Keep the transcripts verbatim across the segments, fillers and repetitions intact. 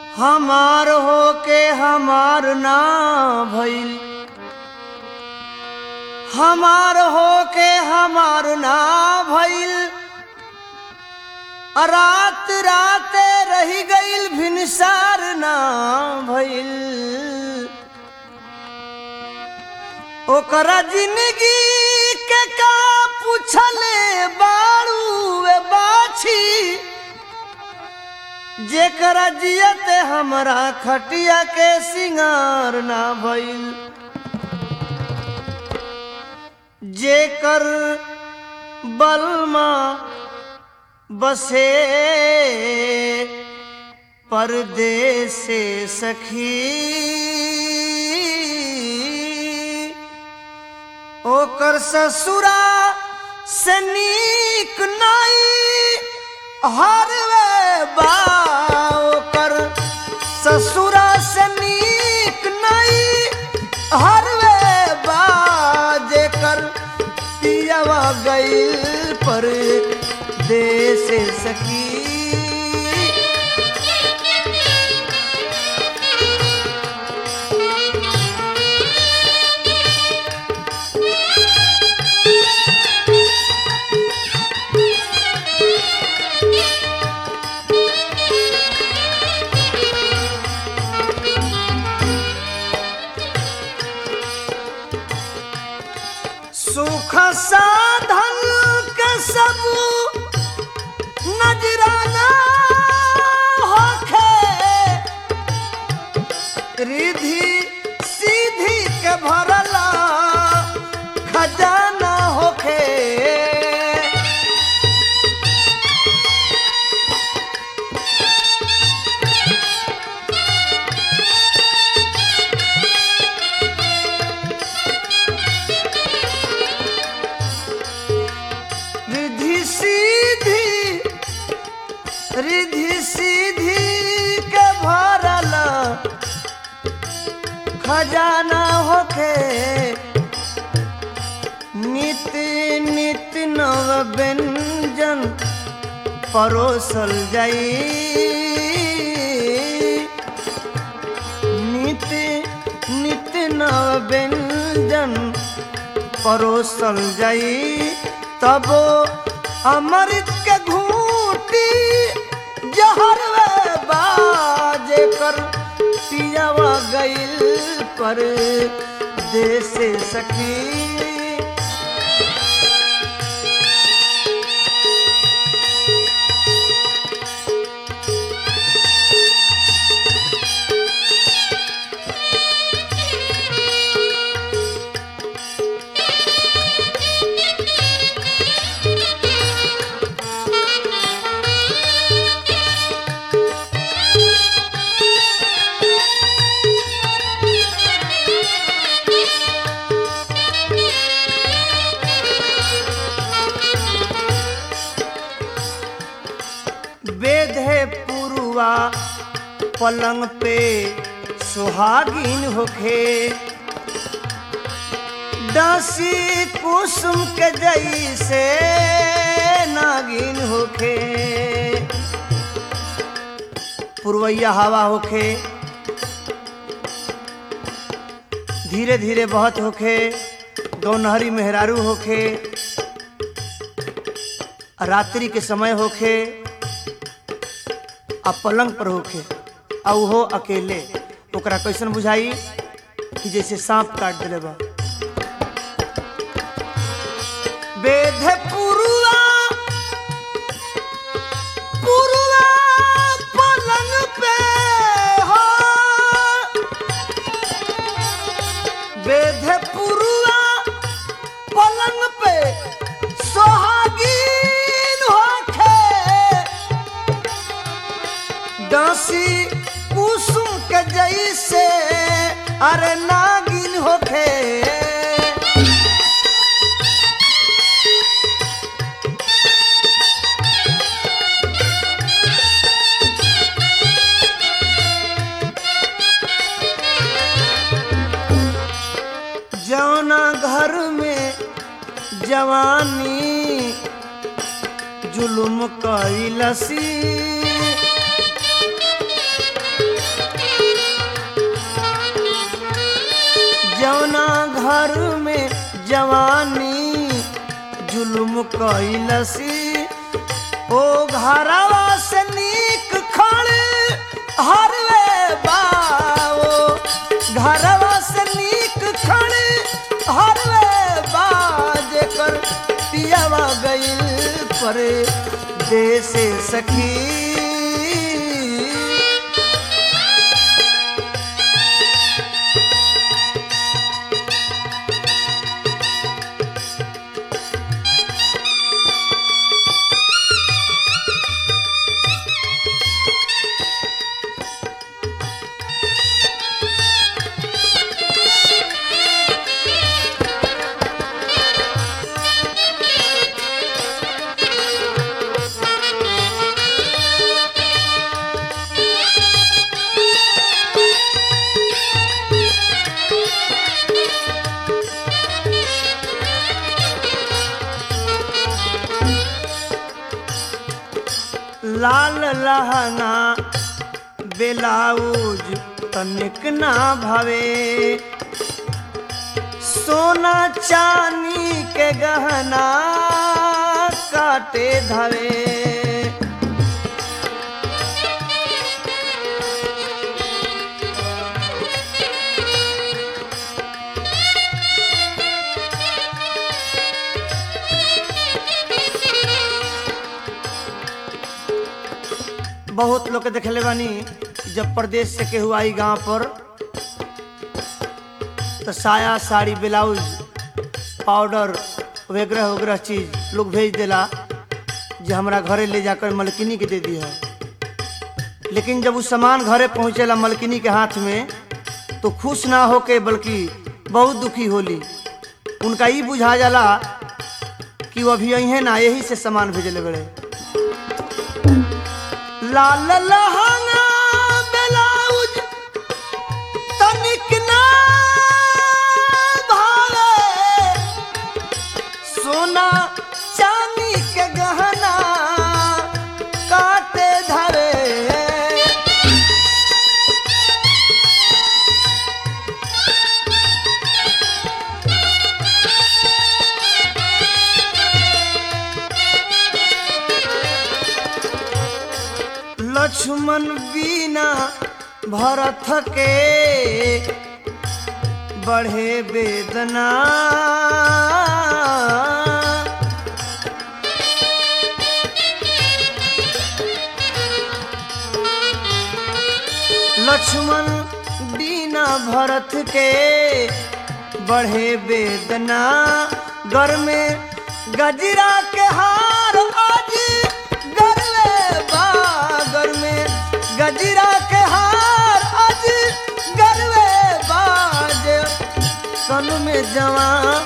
हमार हो के हमार ना भइल, हमार हो के हमार ना भइल, रात रात रही गईल भिनसार ना भइल। ओकरा जिंदगी के का पूछले बाड़ू वे बाछी, जेकरा जियते हमरा खटिया के सिंगार ना भइल। जेकर बलमा बसे परदेस से सखी, ओकर ससुरा से नीक नाई हरवे बा। ओकर ससुरा से नीक नाई हरवे बा, जेकर पियवा गईल पर देश सखी। सुख साधन के सब नजराना होखे, रिधि सीधी के भरला खजाना होखे। रिधि सीधी के भरला खजाना होखे, नित नित नव व्यंजन परोसल जाई। नित नित नव व्यंजन परोसल जाई, तब अमृत के घूटी जहर बाजे कर पियावा गईल पर देश सखी। बेधे पुरुआ पलंग पे सुहागिन होखे, दासी कुसुम के जैसे नागिन होखे। पुरवैया हवा होखे, धीरे धीरे बहत होखे। दोनहरी मेहरारू होखे, रात्रि के समय होखे। आ पलंग पर होखे आ उहो अकेले। ओकरा कैसन बुझाई कि जैसे सांप काट दिले बा। बेधे पुरुआ पुरुआ पलंग पे हो, बेधे पुरुआ पलंग पे सोहागीन होखे, दासी कुसुम के जैसे अरे नागिन होखे। जौना घर में जवानी जुलुम कैलसी, भर में जवानी जुल्म कैलसी ओ घरवा से नीक खड़ हरवे बाओ घरवा से नीक खड़ हरवे बा जेकर पियावा गइल पर देश सखी लाल लहंगा बेलाउज तनिक ना भावे सोना चांदी के गहना काटे धवे बहुत लोग के देखले बानी जब प्रदेश से केहू आई गांव पर तो साया साड़ी ब्लाउज पाउडर वगैरह वगैरह चीज लोग भेज देला जो हमरा घरे ले जाकर मलकिनी के दे दिया। लेकिन जब वो सामान घरे पहुँचेला मलकिनी के हाथ में तो खुश ना होके बल्कि बहुत दुखी होली। उनका ये बुझा जाला कि वो अभी यही है ना, यही से सामान भेजले बड़े। लाल लहंगा ब्लाउज तनिक ना भावे सोना चांदी के गहना काटे धरे लक्ष्मण बिना भरत के बढ़े वेदना लक्ष्मण बिना भरत के बढ़े वेदना घर में गजरा के हार आज गजरा के हार आज गरवे बाज कन में जवान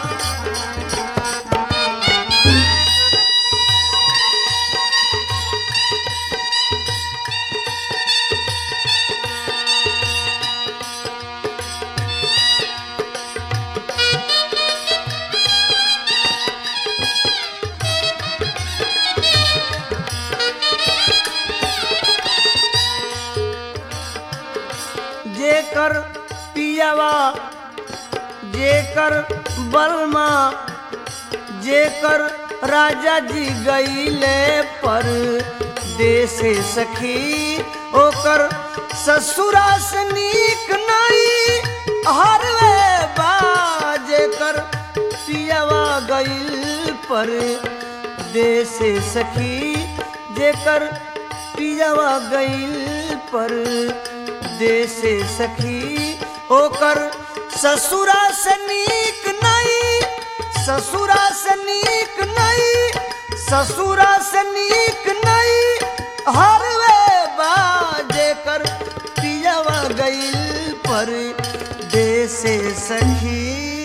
जेकर पियावा जेकर बलमा जेकर राजा जी गईले पर देश सखी ओकर ससुरा से नीक नहीं हरवे बा जेकर पियावा गईल पर देश सखी जेकर पियावा गईल पर देश सखी ओकर ससुरा से नीक नहीं ससुरा से नीक नहीं ससुरा से नीक नहीं हरवे बा जेकर पियावा गईल पर देश सखी।